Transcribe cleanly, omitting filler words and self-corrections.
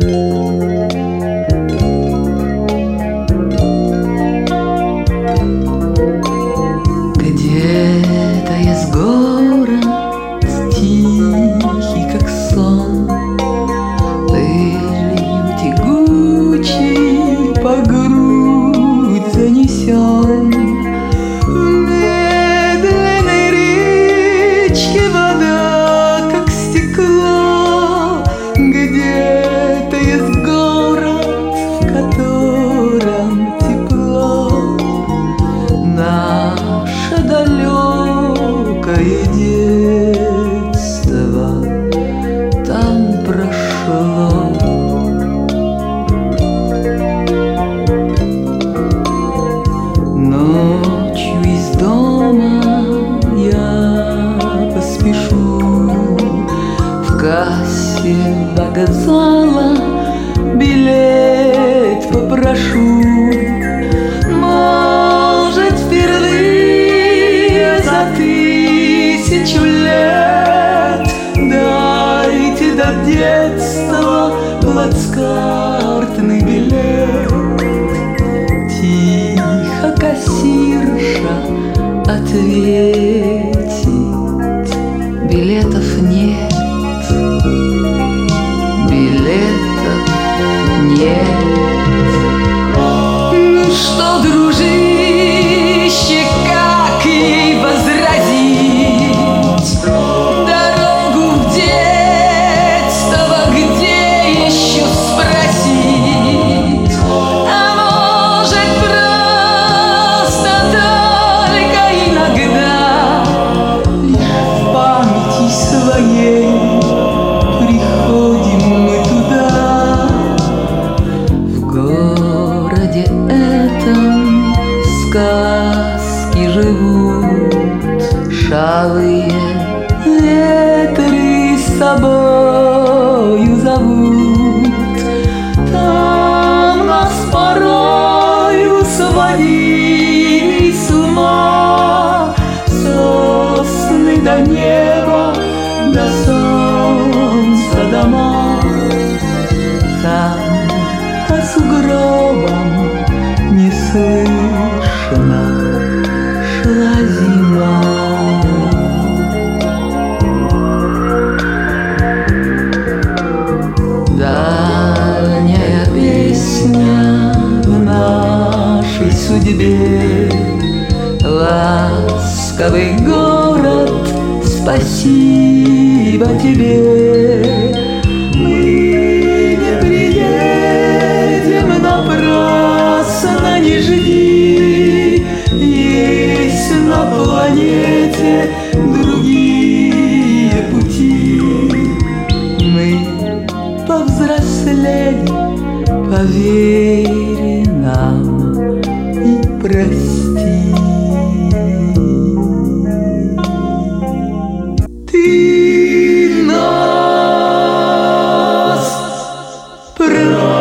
Где-то есть город тихий, как сон, пылью тягучей по грудь занесен. В медленной речке вода, как стекло. Где-то есть город, в котором тепло. Наше далекое детство там прошло. Ночью из дома я поспешу, в кассе вокзала билет попрошу. Может, впервые за 1000 лет дайте до детства плацкартный билет. Тихо кассирша ответит: билетов нет, билетов нет. Ну что, дружище, как ей возразить? Дорогу в детство где еще спросить? А может, просто только иногда лишь в памяти своей приходим мы туда. В городе этом сказки живут, шалые ветры с собою зовут. Там нас порою сводили с ума сосны до неба, до солнца дома. Там по сугробам неслышно шла зима. Дальняя песня в нашей судьбе, ласковый город, спасибо тебе. Мы не приедем напрасно, не жди, есть на планете другие пути. Мы повзрослели, поверь нам и прости. Ты нас прости.